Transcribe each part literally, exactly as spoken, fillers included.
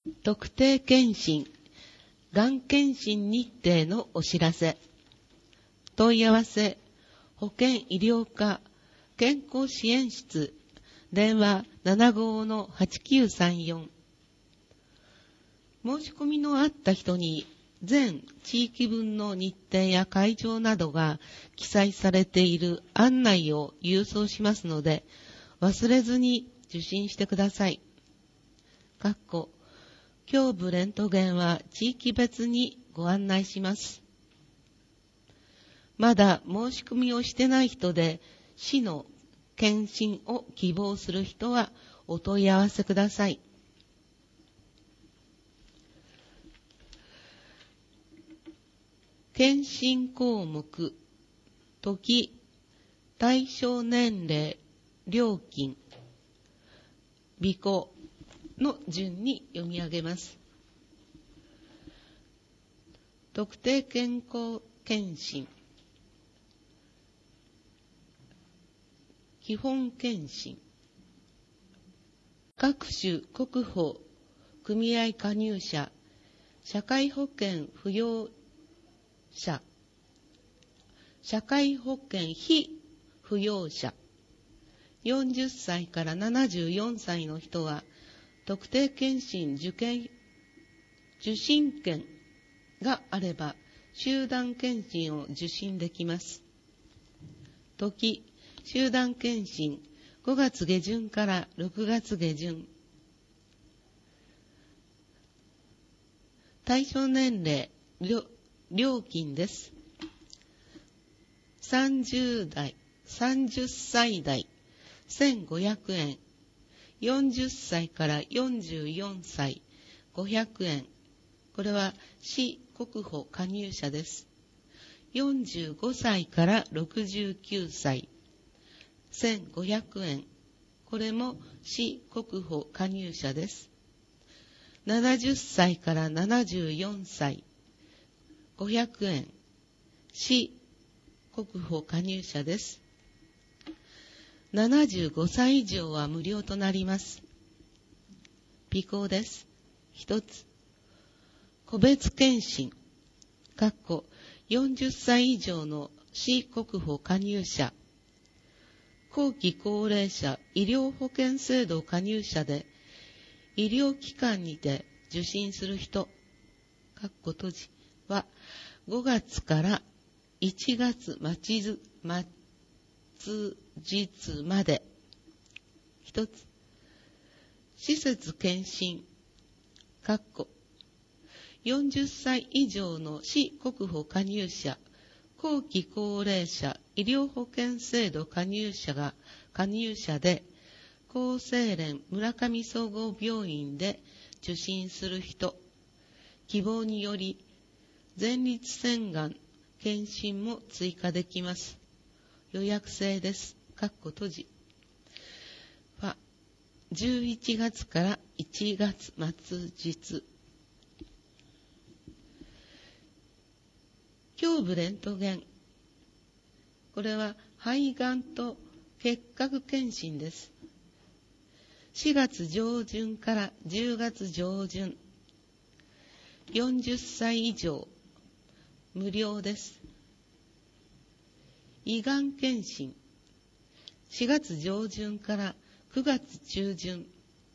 特定健診、がん検診日程のお知らせ。問い合わせ、保健医療課健康支援室、電話 ななごのはちきゅうさんよん。申し込みのあった人に全地域分の日程や会場などが記載されている案内を郵送しますので、忘れずに受診してください。かっこ胸部レントゲンは地域別にご案内します。まだ申し込みをしてない人で、市の検診を希望する人はお問い合わせください。検診項目、時、対象年齢、料金、備考の順に読み上げます。特定健康検診、基本検診、各種国保組合加入者、社会保険扶養者、社会保険非扶養者、よんじゅっさいからななじゅうよんさいの人は、特定健診受験、受診券があれば、集団検診を受診できます。時、集団検診、ごがつ下旬からろくがつ下旬。対象年齢、料金です。さんじゅう代、さんじゅっさい代、せんごひゃくえん。よんじゅっさいからよんじゅうよんさい、ごひゃくえん。これは市国保加入者です。よんじゅうごさいからろくじゅうきゅうさい、せんごひゃくえん。これも市国保加入者です。ななじゅっさいからななじゅうよんさい、ごひゃくえん。市国保加入者です。ななじゅうごさい以上は無料となります。備考です。一つ、個別検診、かっこよんじゅっさい以上の市国保加入者、後期高齢者医療保険制度加入者で、医療機関にて受診する人、かっこ閉じはごがつからいちがつ末日まで。一つ、施設検診、かっこよんじゅっさい以上の市国保加入者、後期高齢者医療保険制度加入者が加入者で、厚生連村上総合病院で受診する人、希望により前立腺がん検診も追加できます。予約制です。かっこ閉じはじゅういちがつからいちがつ末日。胸部レントゲン、これは肺がんと結核検診です。しがつ上旬からじゅうがつ上旬。よんじゅっさい以上、無料です。胃がん検診、しがつ上旬からくがつ中旬。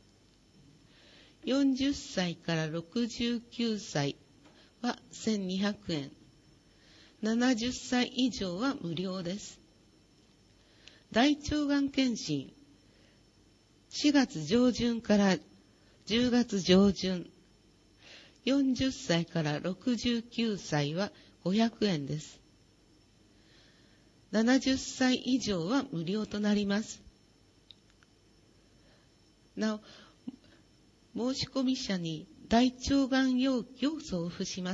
よんじゅっさいからろくじゅうきゅうさいはせんにひゃくえん。ななじゅっさい以上は無料です。大腸がん検診、しがつ上旬からじゅうがつ上旬。よんじゅっさいからろくじゅうきゅうさいはごひゃくえんです。ななじゅっさい以上は無料となります。なお、申し込み者に大腸がん容器を送付します。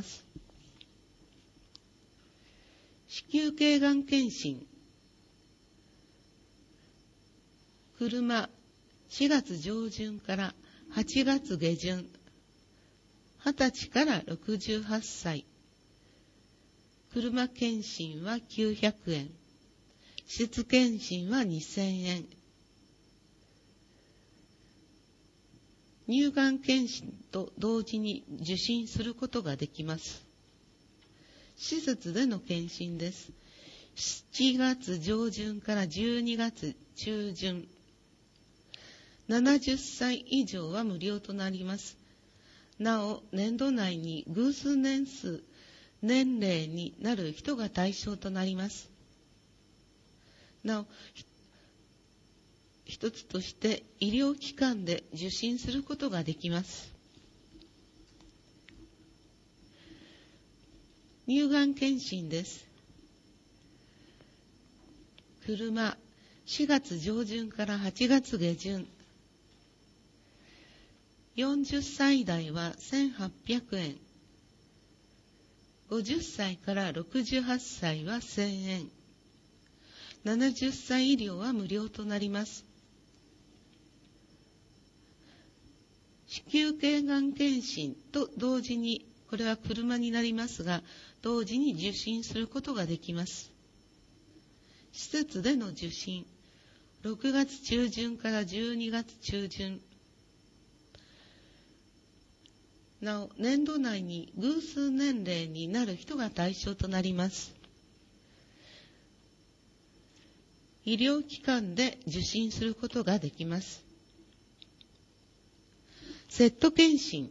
子宮頸がん検診、車、しがつ上旬からはちがつ下旬。はたちからろくじゅうはっさい。車検診はきゅうひゃくえん。質検診はにせんえん。 乳がん検診と同時に受診することができます。施設での検診です。しちがつ上旬からじゅうにがつ中旬。ななじゅっさい以上は無料となります。なお、年度内に偶数年数、年齢になる人が対象となります。なお、一つとして医療機関で受診することができます。乳がん検診です。車、しがつ上旬からはちがつ下旬。よんじゅっさい代はせんはっぴゃくえん。ごじゅっさいからろくじゅうはっさいはせんえん。ななじゅっさい医療は無料となります。子宮頸がん検診と同時に、これは車になりますが、同時に受診することができます。施設での受診、ろくがつ中旬からじゅうにがつ中旬。なお、年度内に偶数年齢になる人が対象となります。医療機関で受診することができます。セット検診。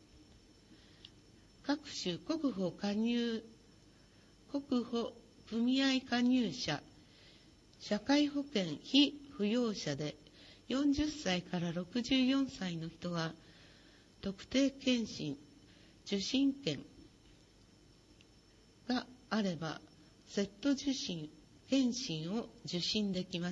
各種国保加入、国保組合加入者、社会保険非扶養者でよんじゅっさいからろくじゅうよんさいの人は、特定検診、受診券があれば、セット受診、検診を受診できます。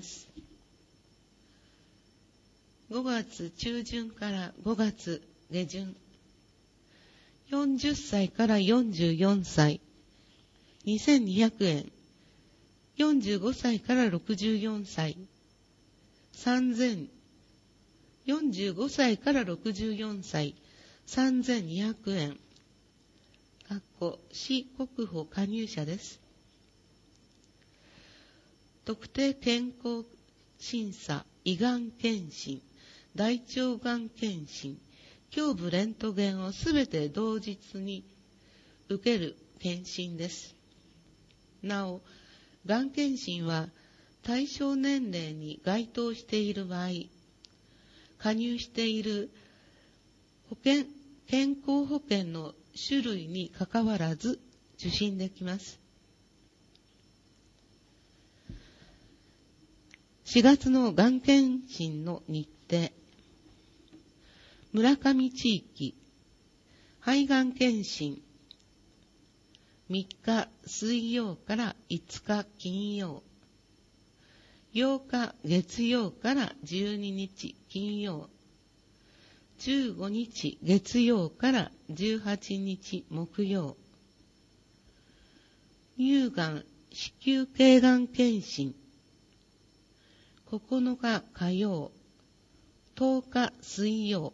ごがつ中旬からごがつ下旬。よんじゅっさいからよんじゅうよんさい、にせんにひゃくえん。よんじゅうごさいからろくじゅうよんさい、さんぜん。よんじゅうごさいからろくじゅうよんさい、さんぜんにひゃくえん。かっこ市国保加入者です。特定健康審査、胃がん検診、大腸がん検診、胸部レントゲンをすべて同日に受ける検診です。なお、がん検診は対象年齢に該当している場合、加入している保険、健康保険の種類にかかわらず受診できます。しがつのがん検診の日程。村上地域、肺がん検診。みっか水曜からいつか金曜。ようか月曜からじゅうににち金曜。じゅうごにち月曜からじゅうはちにち木曜。乳がん、子宮頸がん検診。ここのか火曜、とおか水曜。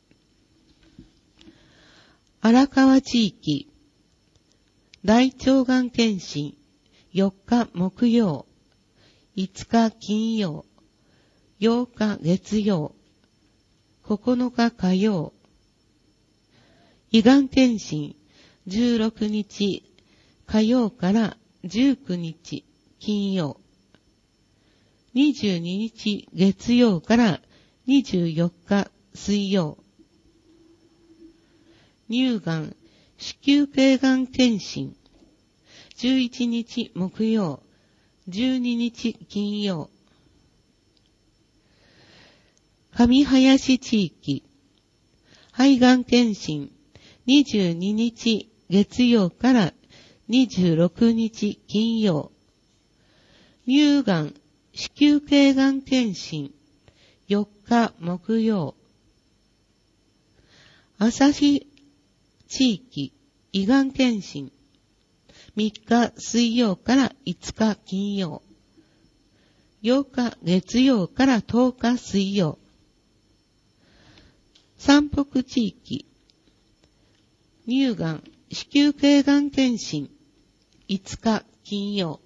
荒川地域、大腸がん検診、よっか木曜、いつか金曜、ようか月曜、ここのか火曜。胃がん検診、じゅうろくにち火曜からじゅうくにち金曜。にじゅうににち月曜からにじゅうよっか水曜。乳がん、子宮頸がん検診。じゅういちにち木曜、じゅうににち金曜。上林地域、肺がん検診。にじゅうににち月曜からにじゅうろくにち金曜。乳がん、子宮頸がん検診。よっか木曜。旭地域、胃がん検診。みっか水曜からいつか金曜。ようか月曜からとおか水曜。山北地域、乳がん、子宮頸がん検診。いつか金曜。